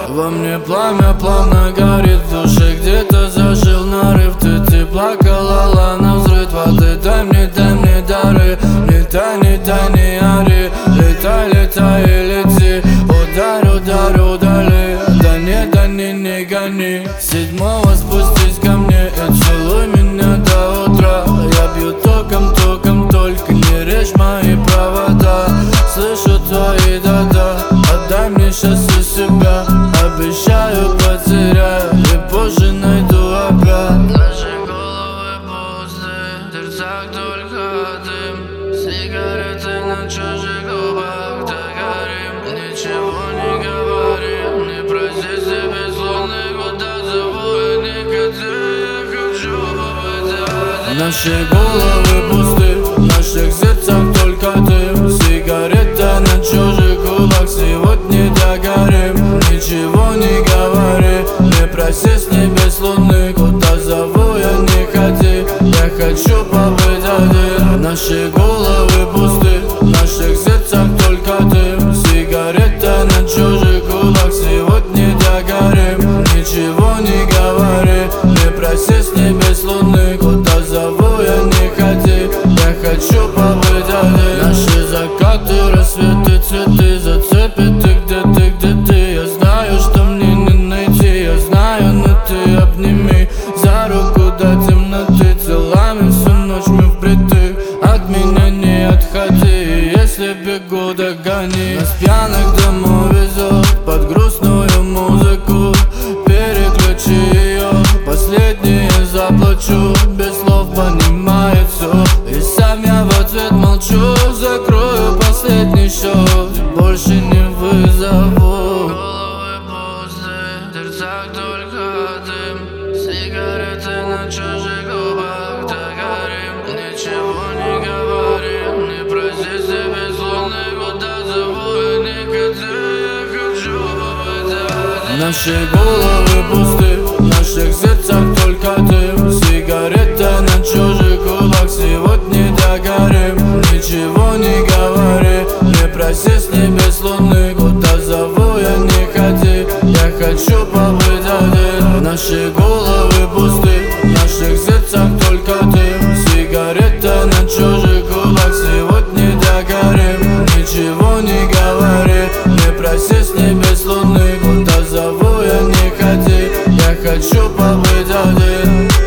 Во мне пламя плавно горит, в душе где-то зажил нарыв. Ты плакала навзрыд воды, дай мне дары. Летай, летай, не ори, летай, летай и лети. Ударь, удали, да не гони. Седьмого спустись ко мне и целуй меня до утра. Я бью током, только не режь мои провода. Слышу твои да-да, отдай мне сейчас и себя. Обещаю, потеряю и позже найду опять. Наши головы пусты, в сердцах только дым. Сигареты на чужих губах догорим. Ничего не говорим, не проси себе слов, куда зову я не хочу быть один. Наши головы пусты, в наших сердцах только дым. Сигарета на чужих губах, сегодня догорим. Ничего не говори, не проси с небес луны, куда зову я не ходи. Я хочу побыть один. Наши головы пусты, в наших сердцах только дым. Сигарета на чужих губах, сегодня догорим. Ничего не говори, не проси с небес луны, куда зову я не ходи. Я хочу побыть один. Наши закаты, рассветы, цветы зацепят. Ты где ты? Я знаю, что мне не найти. Я знаю, но ты обними за руку до темноты. Целами всю ночь мы впритык, от меня не отходи. Если бегу, догони. Нас пьяных домой везет под грустную музыку. Переключи ее, последнее заплачу. Без слов понимает все, и сам я в ответ молчу. Закрою последний счет, больше не вызову. Головы пусты, в сердцах только дым. Сигареты на чужих губах догорим. Ничего не говорим, не проси себе слов, куда зову я не хочу быть один. Наши головы пусты, в наших сердцах только дым. Сигарета на чужих губах, сегодня догорим. Ничего не говори, не проси с небес луны, куда зову я не ходи. Я хочу побыть один. Наши головы пусты, в наших сердцах только дым. Сигарета на чужих губах, сегодня догорим. Ничего не говори, не проси с небес луны, куда зову я не ходи. Я хочу побыть один.